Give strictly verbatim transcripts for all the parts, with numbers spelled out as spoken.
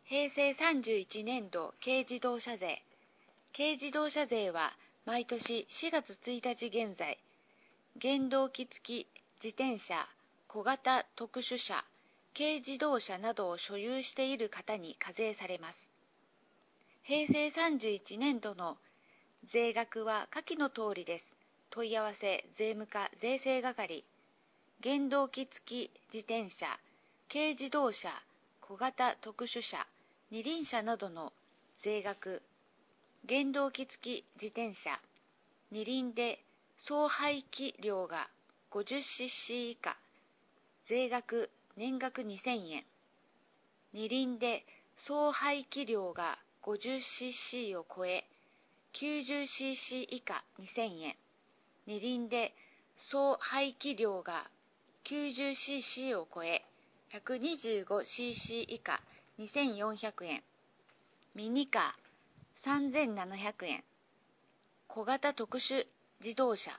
平成さんじゅういちねんど軽自動車税。軽自動車税は毎年しがつついたち現在、原動機付き自転車、小型特殊車、軽自動車などを所有している方に課税されます。平成さんじゅういちねんどの税額は下記の通りです。問い合わせ税務課税制係。原動機付き自転車、軽自動車、小型特殊車、二輪車などの税額。原動機付き自転車、二輪で総排気量が ごじゅっシーシー 以下、税額年額にせんえん。二輪で総排気量が ごじゅっシーシー を超え、きゅうじゅっシーシー 以下にせんえん。二輪で総排気量が きゅうじゅっシーシー を超え、ひゃくにじゅうごシーシー 以下にせんよんひゃくえん。ミニカーさんぜんななひゃくえん。小型特殊自動車。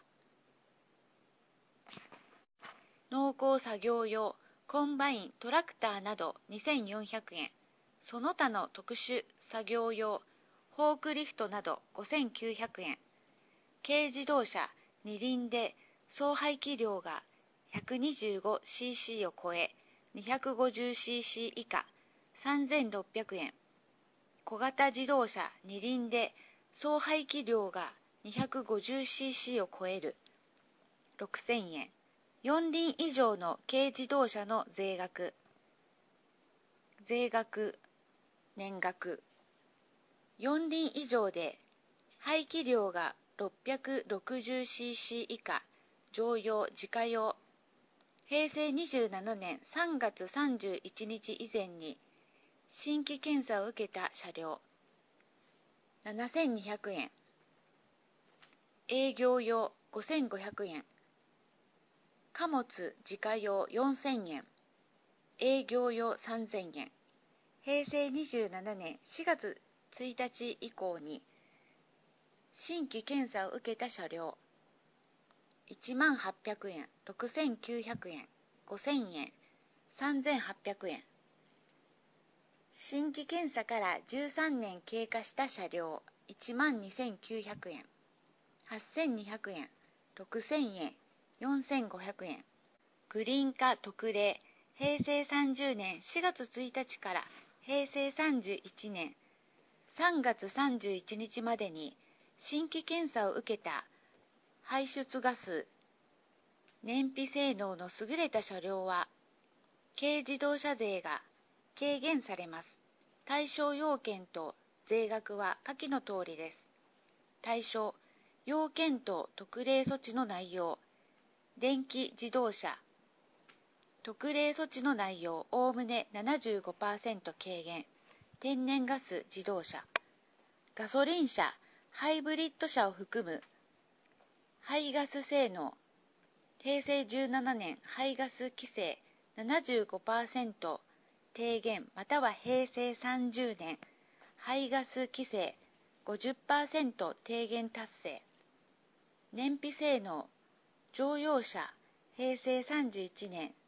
農耕作業用コンバイントラクターなどにせんよんひゃくえん。その他の特殊作業用フォークリフトなどごせんきゅうひゃくえん。軽自動車二輪で総排気量が ひゃくにじゅうごシーシー を超え にひゃくごじゅうシーシー 以下さんぜんろっぴゃくえん。小型自動車二輪で総排気量が にひゃくごじゅうシーシー を超えるろくせんえん。四輪以上の軽自動車の税額。税額年額。四輪以上で排気量が ろっぴゃくろくじゅうシーシー 以下、乗用自家用。平成にじゅうななねんさんがつさんじゅういちにち以前に新規検査を受けた車両ななせんにひゃくえん。営業用ごせんごひゃくえん。貨物自家用よんせんえん。営業用さんぜんえん。平成にじゅうななねんしがつついたち以降に新規検査を受けた車両いちまんはっぴゃくえん、ろくせんきゅうひゃくえん、ごせんえん、さんぜんはっぴゃくえん。新規検査からじゅうさんねん経過した車両いちまんにせんきゅうひゃくえん、はっせんにひゃくえん、ろくせんえん、よんせんごひゃくえん。グリーン化特例平成さんじゅうねんしがつついたちから平成さんじゅういちねんさんがつさんじゅういちにちまでに新規検査を受けた排出ガス、燃費性能の優れた車両は、軽自動車税が軽減されます。対象要件と税額は下記の通りです。対象、要件と特例措置の内容、電気自動車、特例措置の内容、おおむね ななじゅうごパーセント 軽減、天然ガス自動車、ガソリン車、ハイブリッド車を含む排ガス性能、平成じゅうななねん排ガス規制 ななじゅうごパーセント 低減または平成さんじゅうねん排ガス規制 ごじゅっパーセント 低減達成。燃費性能、乗用車平成さんじゅういちねん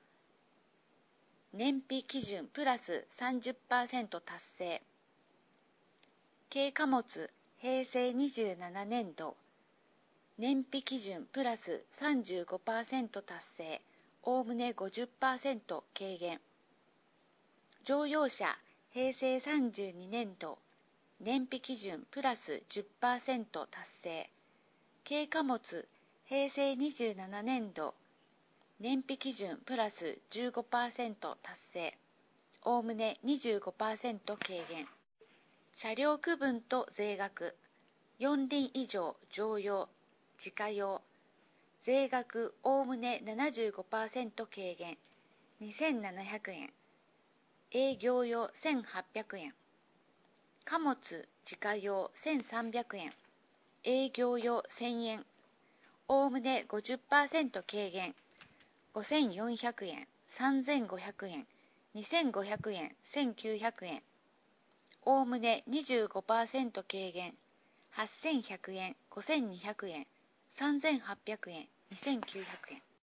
燃費基準プラス さんじゅっパーセント 達成。軽貨物平成にじゅうななねんど燃費基準プラス さんじゅうごパーセント 達成、おおむね ごじゅっパーセント 軽減。乗用車平成さんじゅうにねんど燃費基準プラス じゅっパーセント 達成。軽貨物平成にじゅうななねんど燃費基準プラス じゅうごパーセント 達成、おおむね にじゅうごパーセント 軽減。車両区分と税額、四輪以上乗用自家用、税額おおむね ななじゅうごパーセント 軽減、にせんななひゃくえん。営業用せんはっぴゃくえん。貨物自家用せんさんびゃくえん。営業用せんえん。おおむね ごじゅっパーセント 軽減、ごせんよんひゃくえん、さんぜんごひゃくえん、にせんごひゃくえん、せんきゅうひゃくえん。おおむね にじゅうごパーセント 軽減、はっせんひゃくえん、ごせんにひゃくえん、さんぜんはっぴゃくえん、にせんきゅうひゃくえん。